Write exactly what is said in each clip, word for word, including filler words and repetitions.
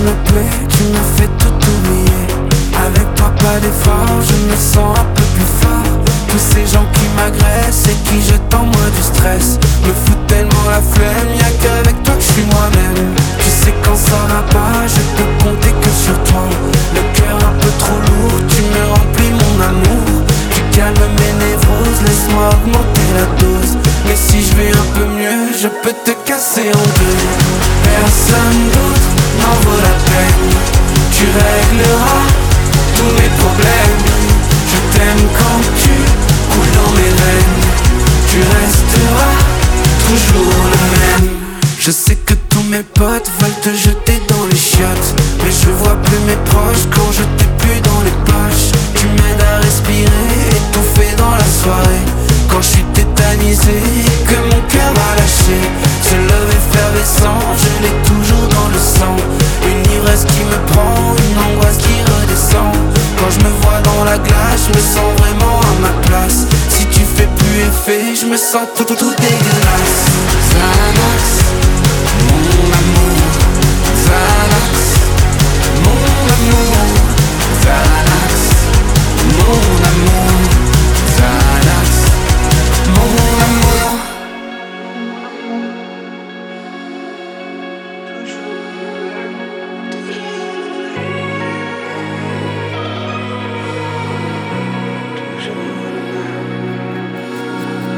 me plaît, tu me fais tout oublier. Avec toi pas d'effort, je me sens un peu plus fort. Tous ces gens qui m'agressent et qui jettent en moi du stress me foutent tellement la flemme, y'a qu'avec toi que je suis moi-même. Tu sais quand ça va pas, je peux compter que sur toi. Le cœur un peu trop lourd, tu me remplis mon amour. Tu calmes mes névroses, laisse-moi augmenter la dose. Mais si je vais un peu mieux, je peux te casser en deux. Personne d'autre n'en vaut la peine. Tu régleras tous mes problèmes. Je t'aime quand tu coules dans mes veines. Tu resteras toujours le même. Je sais que tous mes potes veulent te jeter dans les chiottes, mais je vois plus mes proches quand je t'ai plus dans les poches. Tu m'aides à respirer, étouffé dans la soirée. Quand je suis tétanisé et que mon cœur va lâcher. Ce love effervescent, je l'ai toujours dans le sang. Une ivresse qui me prend, une angoisse qui redescend. Quand je me vois dans la glace, je me sens vraiment à ma place. Si tu fais plus effet, je me sens tout tout tout dégueulasse. Xanax, mon amour. Xanax, mon amour. Xanax, mon amour. Xanax, mon amour.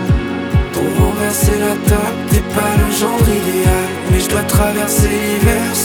Pour renverser la table, t'es pas le genre idéal, mais je dois traverser l'hiver